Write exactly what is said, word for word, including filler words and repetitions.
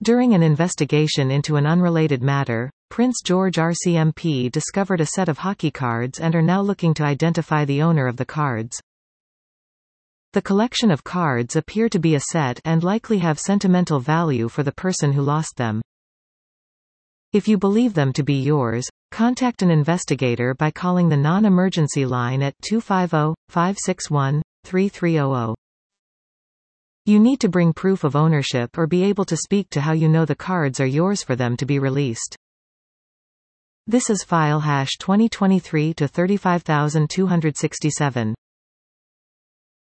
During an investigation into an unrelated matter, Prince George R C M P discovered a set of hockey cards and are now looking to identify the owner of the cards. The collection of cards appear to be a set and likely have sentimental value for the person who lost them. If you believe them to be yours, contact an investigator by calling the non-emergency line at two five zero, five six one, three three zero zero. You need to bring proof of ownership or be able to speak to how you know the cards are yours for them to be released. This is file hash twenty twenty-three to thirty-five thousand two hundred sixty-seven.